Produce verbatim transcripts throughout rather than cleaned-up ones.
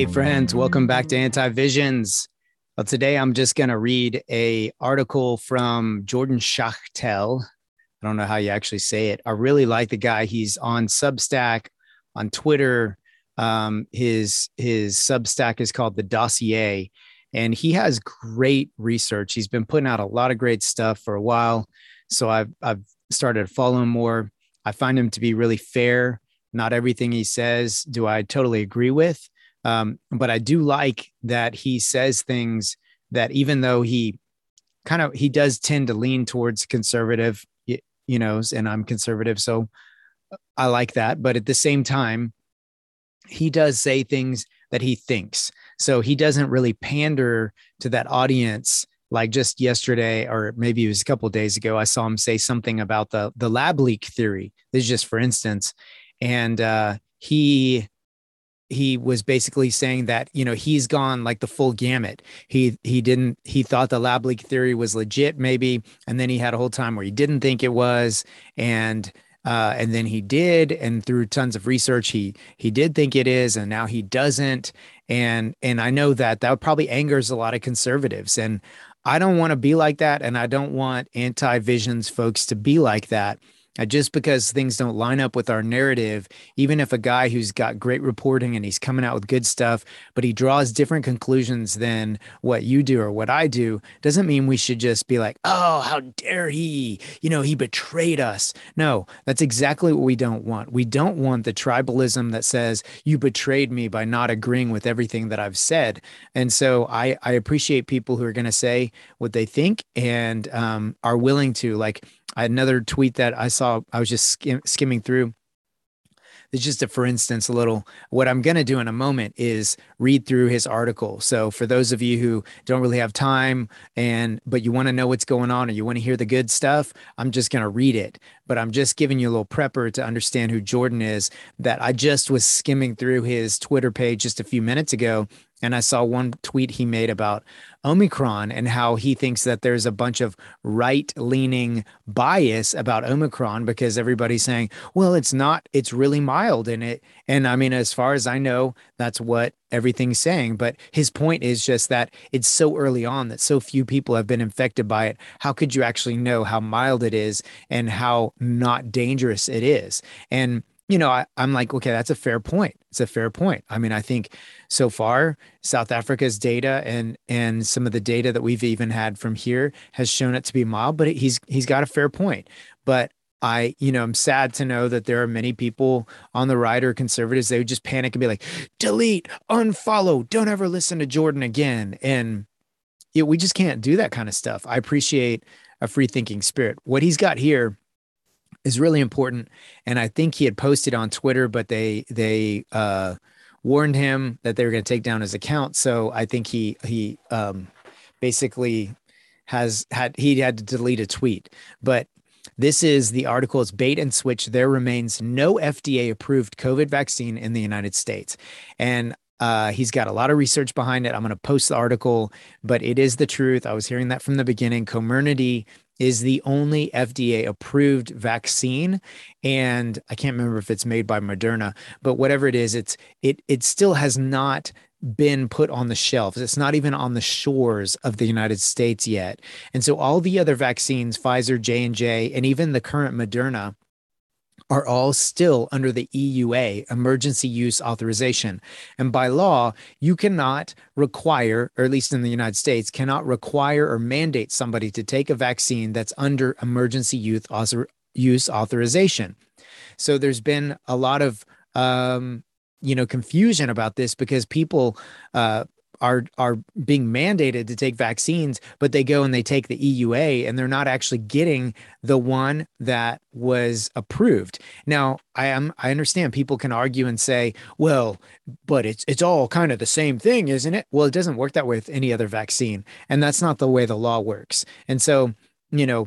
friends, welcome back to Anti-Visions. Well, today I'm just going to read a article from Jordan Schachtel. I don't know how you actually say it. I really like the guy. He's on Substack, on Twitter. Um, his his Substack is called The Dossier, and he has great research. He's been putting out a lot of great stuff for a while, so I've I've started to follow him more. I find him to be really fair. Not everything he says do I totally agree with. Um, but I do like that he says things that even though he kind of, he does tend to lean towards conservative, you know, and I'm conservative. So I like that. But at the same time, he does say things that he thinks. So he doesn't really pander to that audience. Like just yesterday, or maybe it was a couple of days ago, I saw him say something about the, the lab leak theory. This is just for instance. And uh, he, he was basically saying that, you know, he's gone like the full gamut. He, he didn't, he thought the lab leak theory was legit maybe. And then he had a whole time where he didn't think it was. And, uh, and then he did, and through tons of research, he, he did think it is, and now he doesn't. And, and I know that that probably angers a lot of conservatives, and I don't want to be like that. And I don't want anti-visions folks to be like that. Uh, just because things don't line up with our narrative, even if a guy who's got great reporting and he's coming out with good stuff, but he draws different conclusions than what you do or what I do, doesn't mean we should just be like, oh, how dare he? You know, he betrayed us. No, that's exactly what we don't want. We don't want the tribalism that says you betrayed me by not agreeing with everything that I've said. And so I, I appreciate people who are going to say what they think and um, are willing to, like, I had another tweet that I saw. I was just skim, skimming through. It's just a, for instance, a little, what I'm going to do in a moment is read through his article. So for those of you who don't really have time and, but you want to know what's going on or you want to hear the good stuff, I'm just going to read it. But I'm just giving you a little prepper to understand who Jordan is, that I just was skimming through his Twitter page just a few minutes ago. And I saw one tweet he made about Omicron and how he thinks that there's a bunch of right-leaning bias about Omicron because everybody's saying, well, it's not, it's really mild in it. And I mean, as far as I know, that's what everything's saying. But his point is just that it's so early on that so few people have been infected by it. How could you actually know how mild it is and how not dangerous it is? And you know, I, I'm like, okay, that's a fair point. It's a fair point. I mean, I think so far, South Africa's data and and some of the data that we've even had from here has shown it to be mild, but he's he's got a fair point. But I, you know, I'm sad to know that there are many people on the right or conservatives, they would just panic and be like, delete, unfollow, don't ever listen to Jordan again. And you know, we just can't do that kind of stuff. I appreciate a free thinking spirit. What he's got here is really important. And I think he had posted on Twitter, but they they uh, warned him that they were going to take down his account. So I think he he um, basically has had he had to delete a tweet. But this is the article. It's bait and switch. There remains no F D A approved COVID vaccine in the United States. And Uh, he's got a lot of research behind it. I'm going to post the article, but it is the truth. I was hearing that from the beginning. Comirnaty is the only F D A approved vaccine. And I can't remember if it's made by Moderna, but whatever it is, it's, it, it still has not been put on the shelves. It's not even on the shores of the United States yet. And so all the other vaccines, Pfizer, J and J, and even the current Moderna, are all still under the E U A, emergency use authorization. And by law, you cannot require, or at least in the United States, cannot require or mandate somebody to take a vaccine that's under emergency use author use authorization. So there's been a lot of, um, you know, confusion about this because people, uh, are are being mandated to take vaccines, but they go and they take the E U A and they're not actually getting the one that was approved. Now, I am I understand people can argue and say, well, but it's it's all kind of the same thing, isn't it? Well, it doesn't work that way with any other vaccine, and that's not the way the law works. And so, you know,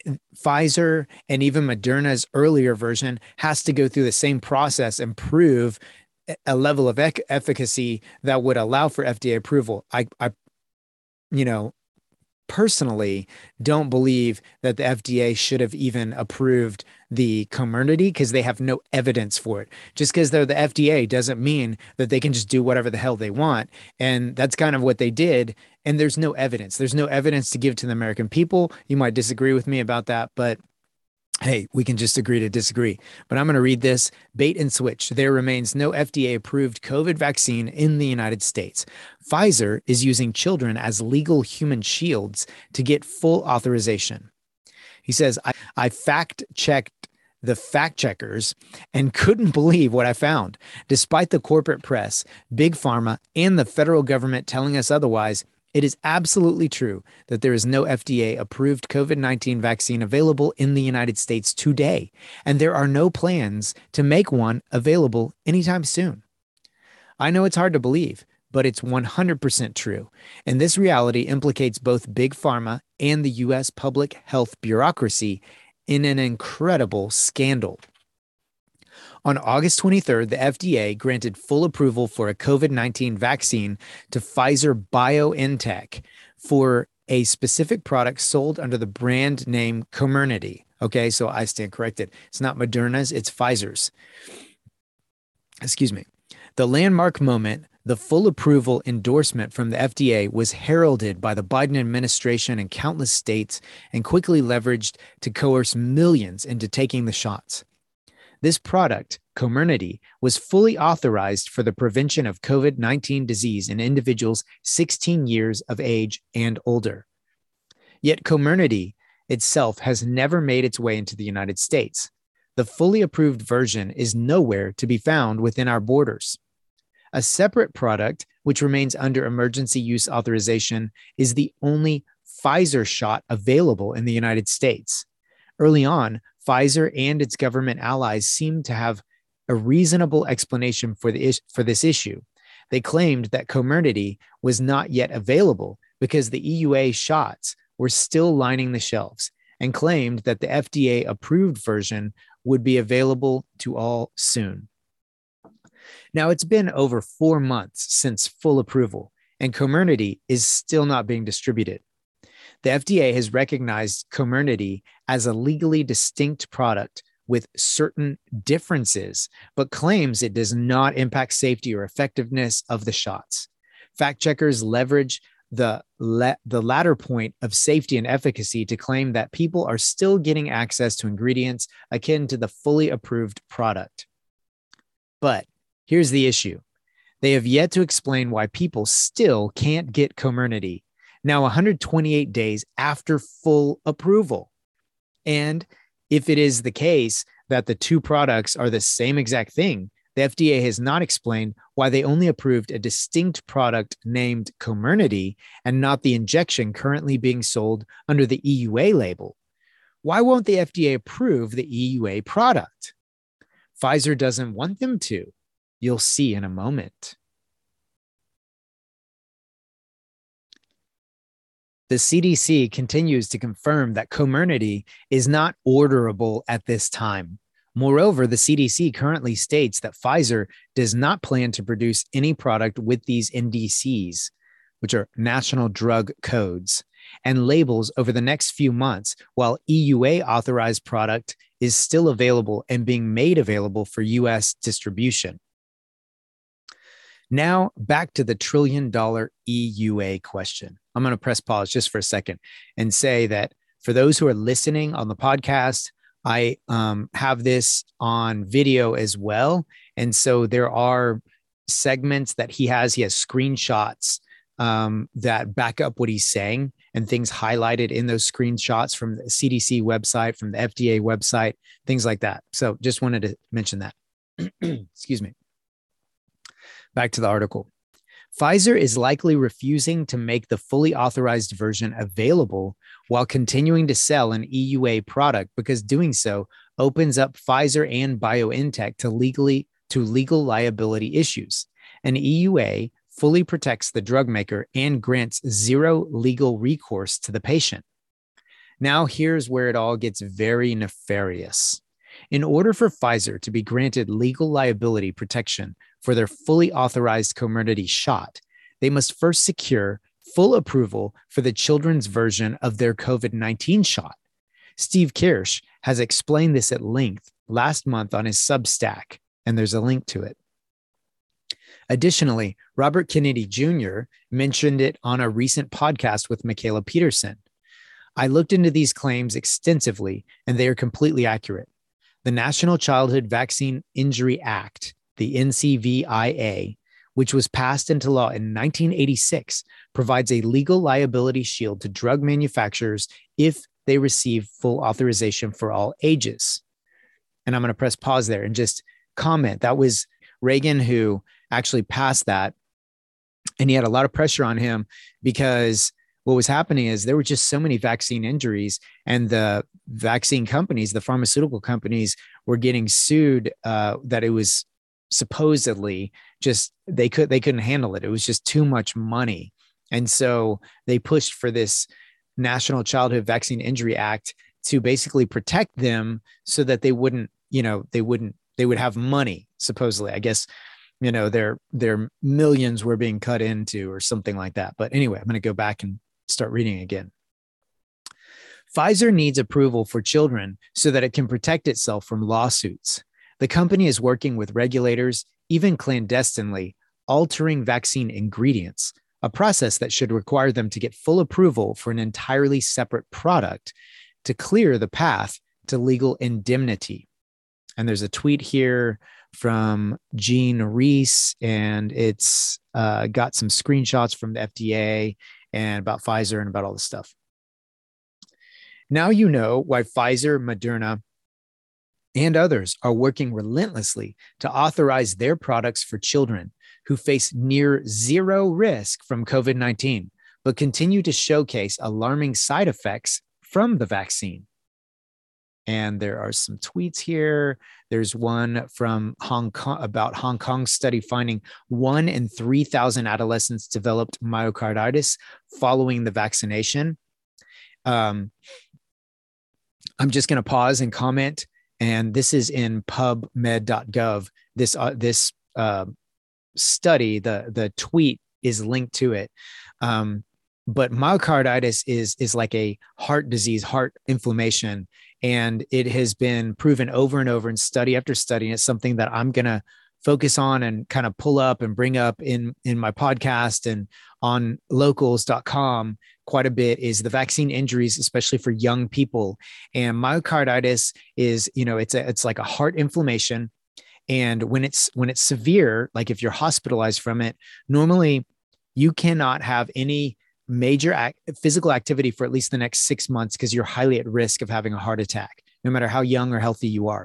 Pfizer and even Moderna's earlier version has to go through the same process and prove a level of ec- efficacy that would allow for F D A approval. I, I, you know, personally don't believe that the F D A should have even approved the Comirnaty because they have no evidence for it. Just because they're the F D A doesn't mean that they can just do whatever the hell they want. And that's kind of what they did. And there's no evidence. There's no evidence to give to the American people. You might disagree with me about that, but hey, we can just agree to disagree. But I'm going to read this. Bait and switch. There remains no F D A-approved COVID vaccine in the United States. Pfizer is using children as legal human shields to get full authorization. He says, I, I fact-checked the fact checkers and couldn't believe what I found. Despite the corporate press, Big Pharma, and the federal government telling us otherwise, it is absolutely true that there is no F D A-approved COVID nineteen vaccine available in the United States today, and there are no plans to make one available anytime soon. I know it's hard to believe, but it's one hundred percent true, and this reality implicates both Big Pharma and the U S public health bureaucracy in an incredible scandal. On August twenty-third, the F D A granted full approval for a COVID nineteen vaccine to Pfizer BioNTech for a specific product sold under the brand name Comirnaty. Okay, so I stand corrected. It's not Moderna's, it's Pfizer's. Excuse me. The landmark moment, the full approval endorsement from the F D A, was heralded by the Biden administration and countless states and quickly leveraged to coerce millions into taking the shots. This product, Comirnaty, was fully authorized for the prevention of COVID nineteen disease in individuals sixteen years of age and older. Yet Comirnaty itself has never made its way into the United States. The fully approved version is nowhere to be found within our borders. A separate product, which remains under emergency use authorization, is the only Pfizer shot available in the United States. Early on, Pfizer and its government allies seemed to have a reasonable explanation for the is- for this issue. They claimed that Comirnaty was not yet available because the E U A shots were still lining the shelves, and claimed that the F D A-approved version would be available to all soon. Now, it's been over four months since full approval, and Comirnaty is still not being distributed. The F D A has recognized Comirnaty as a legally distinct product with certain differences, but claims it does not impact safety or effectiveness of the shots. Fact checkers leverage the, le- the latter point of safety and efficacy to claim that people are still getting access to ingredients akin to the fully approved product. But here's the issue. They have yet to explain why people still can't get Comirnaty now one hundred twenty-eight days after full approval. And if it is the case that the two products are the same exact thing, the F D A has not explained why they only approved a distinct product named Comirnaty and not the injection currently being sold under the E U A label. Why won't the F D A approve the E U A product? Pfizer doesn't want them to. You'll see in a moment. The C D C continues to confirm that Comirnaty is not orderable at this time. Moreover, the C D C currently states that Pfizer does not plan to produce any product with these N D Cs, which are National Drug Codes, and labels over the next few months, while E U A authorized product is still available and being made available for U S distribution. Now, back to the trillion dollar E U A question. I'm going to press pause just for a second and say that for those who are listening on the podcast, I um, have this on video as well. And so there are segments that he has. He has screenshots um, that back up what he's saying and things highlighted in those screenshots from the C D C website, from the F D A website, things like that. So just wanted to mention that. Excuse me. Back to the article. Pfizer is likely refusing to make the fully authorized version available while continuing to sell an E U A product because doing so opens up Pfizer and BioNTech to legally to legal liability issues. An E U A fully protects the drug maker and grants zero legal recourse to the patient. Now, here's where it all gets very nefarious. In order for Pfizer to be granted legal liability protection for their fully authorized Comirnaty shot, they must first secure full approval for the children's version of their COVID nineteen shot. Steve Kirsch has explained this at length last month on his Substack, and there's a link to it. Additionally, Robert Kennedy Junior mentioned it on a recent podcast with Michaela Peterson. I looked into these claims extensively, and they are completely accurate. The National Childhood Vaccine Injury Act, the N C V I A, which was passed into law in nineteen eighty-six, provides a legal liability shield to drug manufacturers if they receive full authorization for all ages. And I'm going to press pause there and just comment. That was Reagan who actually passed that. And he had a lot of pressure on him because what was happening is there were just so many vaccine injuries, and the vaccine companies, the pharmaceutical companies, were getting sued uh, that it was supposedly just, they could, they couldn't handle it. It was just too much money. And so they pushed for this National Childhood Vaccine Injury Act to basically protect them so that they wouldn't, you know, they wouldn't, they would have money, supposedly. I guess, you know, their, their millions were being cut into or something like that. But anyway, I'm going to go back and start reading again. Pfizer needs approval for children so that it can protect itself from lawsuits. The company is working with regulators, even clandestinely, altering vaccine ingredients, a process that should require them to get full approval for an entirely separate product to clear the path to legal indemnity. And there's a tweet here from Jean Reese, and it's uh, got some screenshots from the F D A and about Pfizer and about all this stuff. Now you know why Pfizer, Moderna, and others are working relentlessly to authorize their products for children who face near zero risk from COVID nineteen, but continue to showcase alarming side effects from the vaccine. And there are some tweets here. There's one from Hong Kong about Hong Kong study finding one in three thousand adolescents developed myocarditis following the vaccination. Um, I'm just going to pause and comment. And this is in pub med dot gov. This uh, this uh, study, the the tweet is linked to it. Um, but myocarditis is is like a heart disease, heart inflammation, and it has been proven over and over in study after study. And it's something that I'm gonna focus on and kind of pull up and bring up in in my podcast and on locals dot com quite a bit, is the vaccine injuries, especially for young people. And myocarditis is, you know, it's a, it's like a heart inflammation. And when it's, when it's severe, like if you're hospitalized from it, normally you cannot have any major act, physical activity for at least the next six months because you're highly at risk of having a heart attack, no matter how young or healthy you are.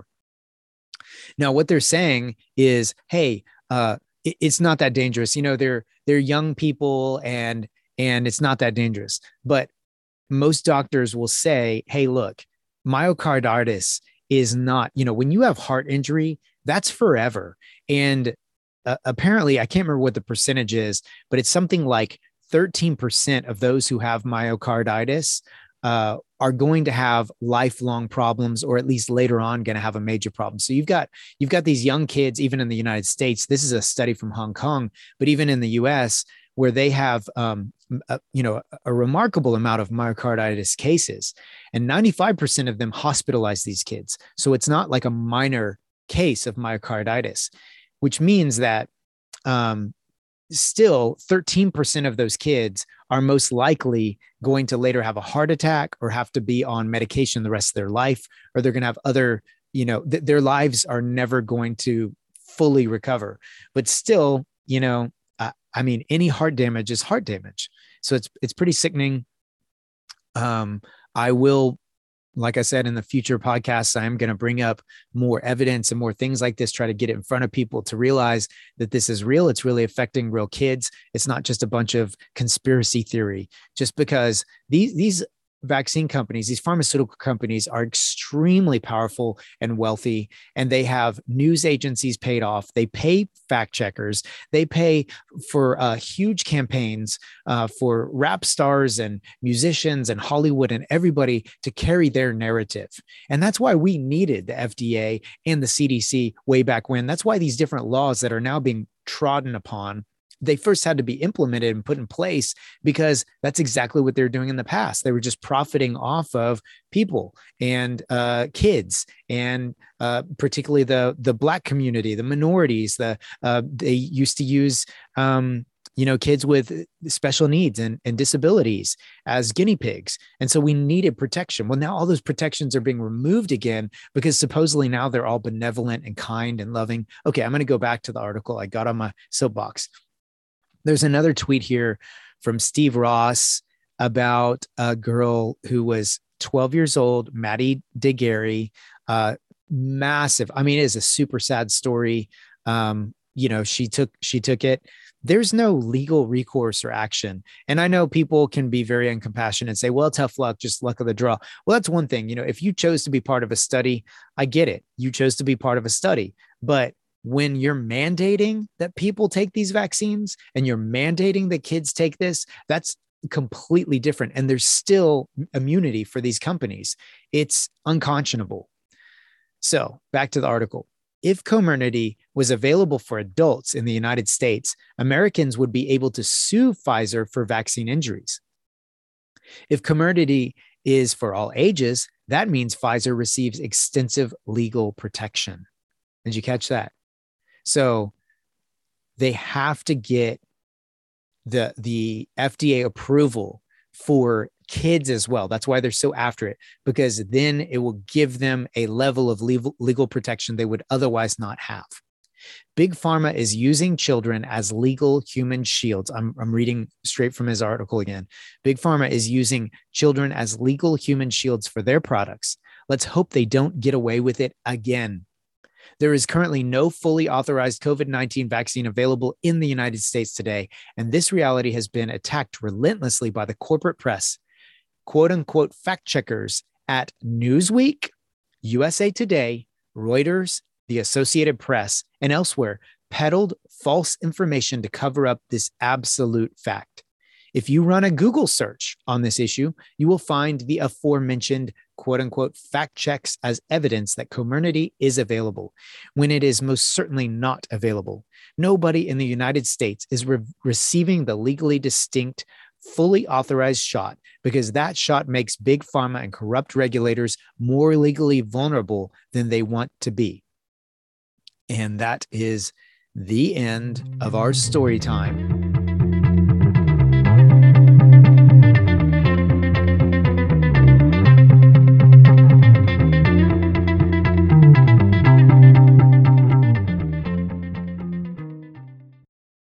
Now, what they're saying is, hey, uh, it, it's not that dangerous. You know, they're, they're young people and, and it's not that dangerous. But most doctors will say, hey, look, myocarditis is not, you know, when you have heart injury, that's forever. And uh, apparently, I can't remember what the percentage is, but it's something like thirteen percent of those who have myocarditis uh, are going to have lifelong problems, or at least later on going to have a major problem. So you've got, you've got these young kids, even in the United States. This is a study from Hong Kong, but even in the U S, where they have, um, a, you know, a remarkable amount of myocarditis cases, and ninety-five percent of them hospitalize these kids. So it's not like a minor case of myocarditis, which means that um, still thirteen percent of those kids are most likely going to later have a heart attack or have to be on medication the rest of their life, or they're going to have other, you know, th- their lives are never going to fully recover. But still, you know, I mean, any heart damage is heart damage. So it's, it's pretty sickening. Um, I will, like I said, in the future podcasts, I am going to bring up more evidence and more things like this, try to get it in front of people to realize that this is real. It's really affecting real kids. It's not just a bunch of conspiracy theory, just because these, these vaccine companies, these pharmaceutical companies are extremely powerful and wealthy, and they have news agencies paid off. They pay fact checkers. They pay for uh, huge campaigns uh, for rap stars and musicians and Hollywood and everybody to carry their narrative. And that's why we needed the F D A and the C D C way back when. That's why these different laws that are now being trodden upon they first had to be implemented and put in place because that's exactly what they were doing in the past. They were just profiting off of people and uh, kids, and uh, particularly the the Black community, the minorities. The uh, they used to use um, you know kids with special needs and, and disabilities as guinea pigs, and so we needed protection. Well, now all those protections are being removed again because supposedly now they're all benevolent and kind and loving. Okay, I'm going to go back to the article. I got on my soapbox. There's another tweet here from Steve Ross about a girl who was twelve years old, Maddie DeGarry, uh, massive. I mean, it is a super sad story. Um, you know, she took, she took it. There's no legal recourse or action. And I know people can be very uncompassionate and say, well, tough luck, just luck of the draw. Well, that's one thing. You know, if you chose to be part of a study, I get it. You chose to be part of a study, but when you're mandating that people take these vaccines and you're mandating that kids take this, that's completely different. And there's still immunity for these companies. It's unconscionable. So back to the article. If Comirnaty was available for adults in the United States, Americans would be able to sue Pfizer for vaccine injuries. If Comirnaty is for all ages, that means Pfizer receives extensive legal protection. Did you catch that? So they have to get the, the F D A approval for kids as well. That's why they're so after it, because then it will give them a level of legal, legal protection they would otherwise not have. Big Pharma is using children as legal human shields. I'm, I'm reading straight from his article again. Big Pharma is using children as legal human shields for their products. Let's hope they don't get away with it again. There is currently no fully authorized COVID nineteen vaccine available in the United States today, and this reality has been attacked relentlessly by the corporate press. Quote unquote fact checkers at Newsweek, U S A Today, Reuters, the Associated Press, and elsewhere peddled false information to cover up this absolute fact. If you run a Google search on this issue, you will find the aforementioned quote unquote fact checks as evidence that Comirnaty is available when it is most certainly not available. Nobody in the United States is re- receiving the legally distinct, fully authorized shot because that shot makes Big Pharma and corrupt regulators more legally vulnerable than they want to be. And that is the end of our story time.